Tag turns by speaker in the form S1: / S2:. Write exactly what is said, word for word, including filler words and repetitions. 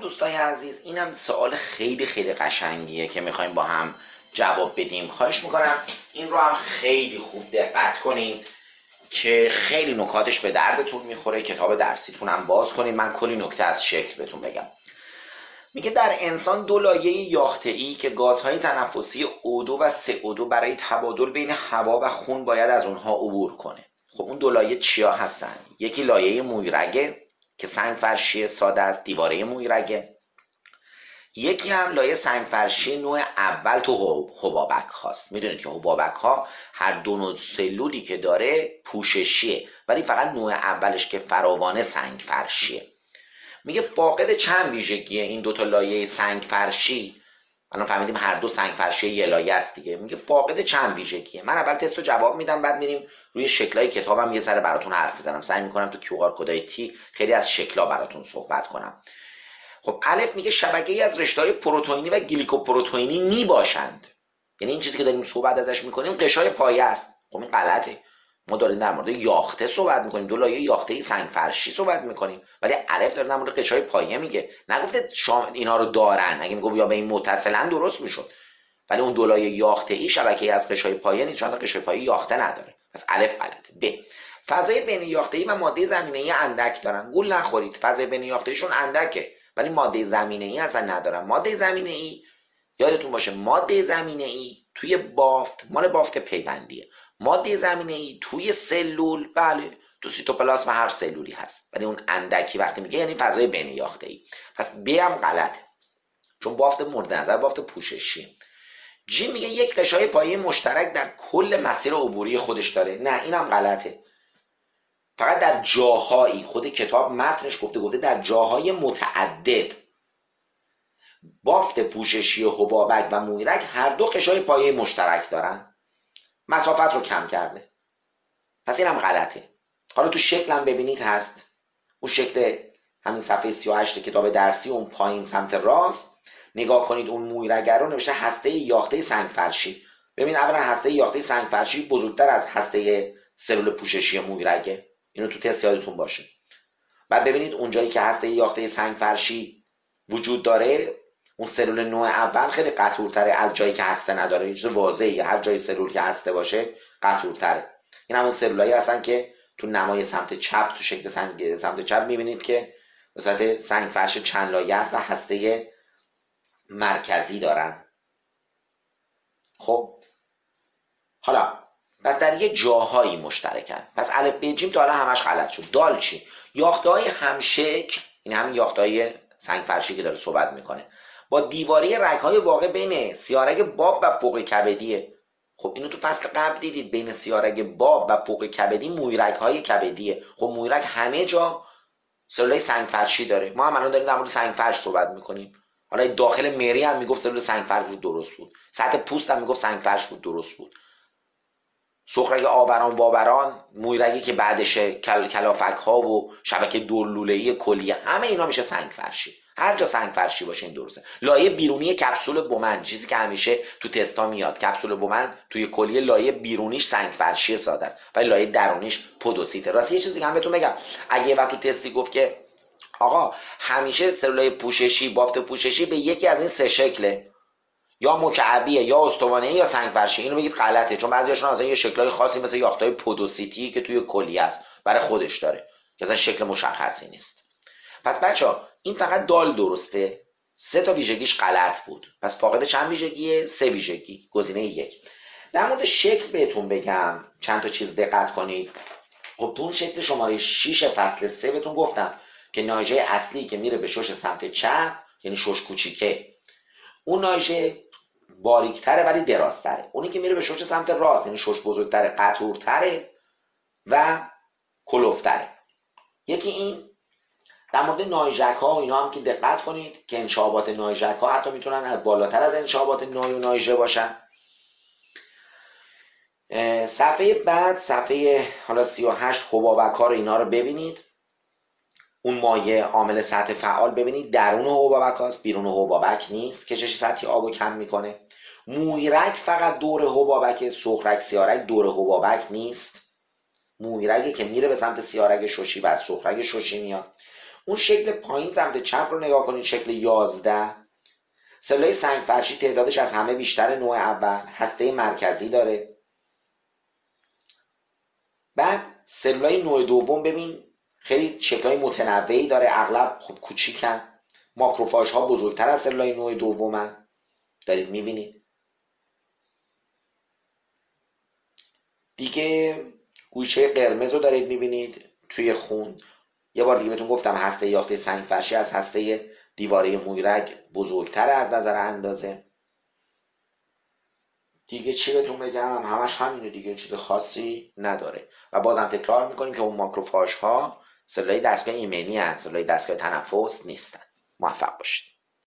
S1: دوستای عزیز، اینم سوال خیلی خیلی قشنگیه که میخوایم با هم جواب بدیم. خواهش میکنم این رو هم خیلی خوب دقت کنید که خیلی نکاتش به دردتون میخوره. کتاب درسیتون هم باز کنید، من کلی نکته از شکل بهتون بگم. میگه در انسان دو لایه یافته‌ای که گازهای تنفسی او دو و سه او دو برای تبادل بین هوا و خون باید از اونها عبور کنه. خب اون دو لایه چیا هستن؟ یکی لایه مویرگه که سنگ فرشی ساده است، دیواره مویرگه. یکی هم لایه سنگ فرشی نوع اول تو حبابک هاست. میدونید که حبابک ها هر دو نوع سلولی که داره پوششیه، ولی فقط نوع اولش که فراوانه سنگ فرشیه. میگه فاقد چند ویژگیه این دوتا لایه سنگ فرشی؟ الان فهمیدیم هر دو سنگ فرشی یه لایه است دیگه. میگه فاقد چند ویژگیه. من اول تست رو جواب میدم، بعد میریم روی شکلای کتابم یه ذره براتون حرف بزنم. سعی میکنم تو کیو آر کدای تی خیلی از شکلا براتون صحبت کنم. خب الف میگه شبکه‌ای از رشته‌های پروتئینی و گلیکوپروتئینی می باشند. یعنی این چیزی که داریم صحبت ازش میکنیم قشای پایه است. خب این غلطه. ما داریم در مورد یاخته صحبت میکنیم، دو لایه یاخته‌ای سنگ فرشی صحبت میکنیم، ولی الف داره در مورد قشای پایه میگه. نگفته شام اینا رو دارن. اگه میگم یا به این متصلن درست میشد، ولی اون دو لایه یاخته‌ای شبکه‌ای از قشای پایه نیست، چون اصلا قشای پایه یاخته نداره. پس الف غلطه. ب فضای بین یاخته‌ای و ماده زمینه‌ای اندک دارن. گول نخورید، فضای بین یاخته‌ایشون اندکه ولی ماده زمینه‌ای اصلا ندارن. ماده زمینه‌ای یادتون باشه، ماده زمینه‌ای توی بافت مال بافت پیوندیه. ماده زمینه‌ای توی سلول، بله تو سیتوپلاسم هر سلولی هست، ولی اون اندکی وقتی میگه یعنی فضای بین یاخته‌ای. پس ب هم غلطه، چون بافت مورد نظر بافت پوششی. جی میگه یک قشای پایه مشترک در کل مسیر عبوری خودش داره. نه اینم غلطه. فقط در جاهایی، خود کتاب متنش گفته گفته در جاهای متعدد بافت پوششی حبابک و مویرگ هر دو قشای پایه مشترک دارن. مسافت رو کم کرده، پس اینم غلطه. حالا تو شکلم ببینید هست، اون شکل همین صفحه سی و هشت کتاب درسی، اون پایین سمت راست نگاه کنید، اون مویرگ رو نوشته هسته یاخته سنگ فرشی. ببین اولا هسته یاخته سنگ فرشی بزرگتر از هسته سلول پوششی مویرگه. اینو تو تست یادتون باشه. بعد ببینید اونجایی که هسته یاخته سنگ فرشی وجود داره، اون سلول نوع اول خیلی قطورتره از جایی که هسته نداره. یه چیز واضحه، هر جای سلول که هسته باشه قطورتره. این همون سلولایی هستن که تو نمای سمت چپ، تو شکل سنگ سمت چپ میبینید که به صورت سنگ فرش چند لایه است و هسته مرکزی دارن. خب حالا پس در یه جاهایی مشترکن. پس الف ب جیم تا حالا همش غلط شد. دال چی؟ یاخته‌های همشکل، این همین یاخته‌های سنگ فرشی که داره صحبت میکنه، با دیواره رگ‌های واقع بین سیارگ باب و فوق کبدیه. خب اینو تو فصل قبل دیدید، بین سیارگ باب و فوق کبدی مویرگ‌های کبدیه. خب مویرگ همه جا سلولای سنگ فرشی داره. ما هم الان داریم در مورد سنگ فرش صحبت میکنیم. حالا داخل مری هم میگفت سلول سنگ فرش بود، درست بود. سطح پوست هم میگفت سنگ فرش بود، درست بود. سخرگ آوران واوران، مویرگی که بعدش کل کلافک ها و شبکه دورلوله‌ای کلیه، همه اینا میشه سنگ فرشی. هر جا سنگ فرشی باشه این درسته. لایه بیرونی کپسول بومن، چیزی که همیشه تو تستا میاد، کپسول بومن توی کلیه لایه بیرونیش سنگ فرشی ساده است ولی لایه درونیش پودوسیته. راستی یه چیزی دیگه هم بهتون بگم، اگه یه وقت تو تستی گفت که آقا همیشه سلولای پوششی، بافت پوششی به یکی از این سه شکله، یا مکعبیه یا استوانه یا سنگ فرشی، اینو بگید غلطه، چون بعضیاشون اصلا یه شکلای خاصی مثل یافتای پودوسیتی که توی کلیه است برای خودش داره که اصلا شکل مشخصی نیست. پس بچه‌ها این فقط دال درسته، سه تا ویژگیش غلط بود. پس فاقد چند ویژگیه؟ سه ویژگی، گزینه یک. در مورد شکل بهتون بگم چند تا چیز دقت کنید. خب تو اون شکل شماره شش فصل سه بهتون گفتم که ناژه اصلی که میره به شش سمت چپ یعنی شش کوچیکه، اون ناژه باریکتره ولی درازتره. اونی که میره به شش سمت راست یعنی شش بزرگتره، قطورتره و کلوفتره. یکی این. در مورد نایژک ها و اینا هم که دقت کنید که انشابات نایژک ها حتی میتونن بالاتر از انشابات نای و نایژه باشن. صفحه بعد، صفحه حالا سی و هشت، حبابک ها رو اینا رو ببینید. اون مایع عامل سطح فعال ببینید درون حبابک هاست، بیرون حبابک نیست. کشش سطحی آب رو کم میکنه. مویرگ فقط دور حبابک، سخرگ سیارگ دور حبابک نیست. مویرگی که میره به سمت سیارگ ششی و از سخرگ ششی میاد. اون شکل پایین سمت چپ رو نگاه کنید، شکل یازده. سلولای سنگ فرشی تعدادش از همه بیشتر نوع اول، هسته مرکزی داره. بعد سلولای نوع دوم ببین خیلی شکل‌های متنوعی داره، اغلب خب کوچیکن. ماکروفاژها بزرگتر از سلولای نوع دومن، دارید میبینید. دیگه گوشه قرمز رو دارید میبینید توی خون. یه بار دیگه بهتون گفتم هسته یافته سنگ فرشی از هسته دیواره مویرگ بزرگتر از نظر اندازه. دیگه چی بهتون بگم، همش همینه دیگه، چیز خاصی نداره. و بازم تکرار میکنیم که اون ماکروفاژها سلولای دستگاه ایمنی هستند، سلولای دستگاه تنفس نیستن. موفق باشید.